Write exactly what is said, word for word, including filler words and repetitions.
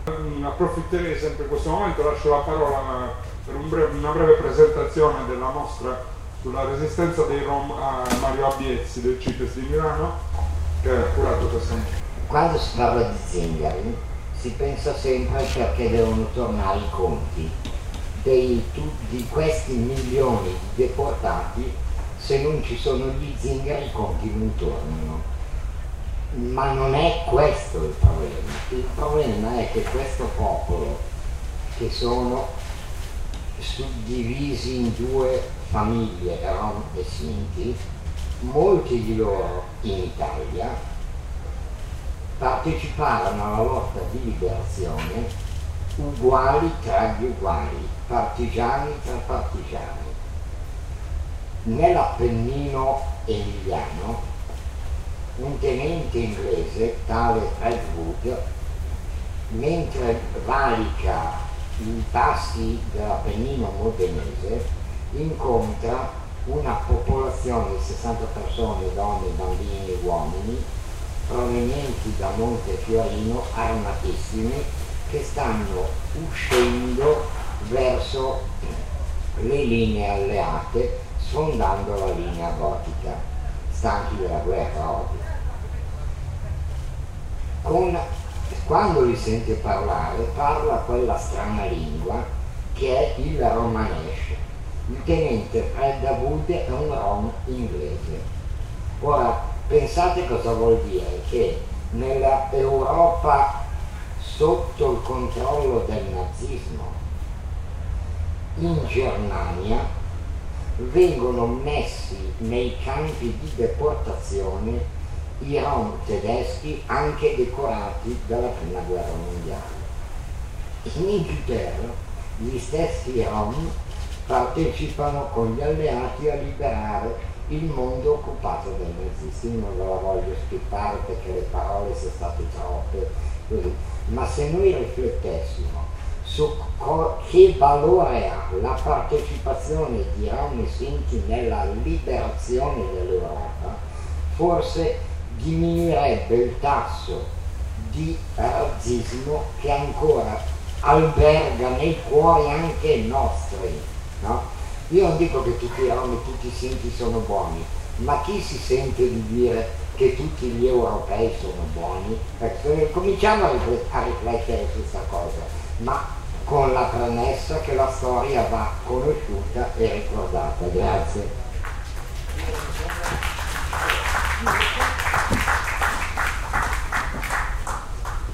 Approfitterei sempre in questo momento, lascio la parola per un breve, una breve presentazione della mostra sulla resistenza dei Rom a Mario Abiezzi del CITES di Milano, che ha curato questa mostra. Quando si parla di zingari si pensa sempre perché devono tornare i conti dei, tu, di questi milioni di deportati. Se non ci sono gli zingari i conti non tornano. Ma non è questo il problema. Il problema è che questo popolo, che sono suddivisi in due famiglie, Rom e Sinti, molti di loro in Italia parteciparono alla lotta di liberazione uguali tra gli uguali, partigiani tra partigiani. Nell'Appennino emiliano un tenente inglese, tale Redwood, mentre valica i passi dell'Appennino modenese, incontra una popolazione di sessanta persone, donne, bambini e uomini, provenienti da Montefiorino, armatissimi, che stanno uscendo verso le linee alleate, sfondando la linea gotica, stanchi della guerra oggi. Con, quando li sente parlare, parla quella strana lingua che è il romanesce. Il tenente Redwood è un rom inglese. Ora, pensate cosa vuol dire che nella Europa sotto il controllo del nazismo, in Germania, vengono messi nei campi di deportazione i rom tedeschi anche decorati dalla prima guerra mondiale. In Inghilterra gli stessi rom partecipano con gli alleati a liberare il mondo occupato dai nazisti. Non ve la voglio spippare perché le parole sono state troppe, così. Ma se noi riflettessimo su co- che valore ha la partecipazione di Rom e Sinti nella liberazione dell'Europa, forse diminuirebbe il tasso di razzismo che ancora alberga nei cuori anche nostri, no? Io non dico che tutti i Rom e tutti i Sinti sono buoni, ma chi si sente di dire che tutti gli europei sono buoni? Perché cominciamo a riflettere su questa cosa, ma con la premessa che la storia va conosciuta e ricordata. Grazie.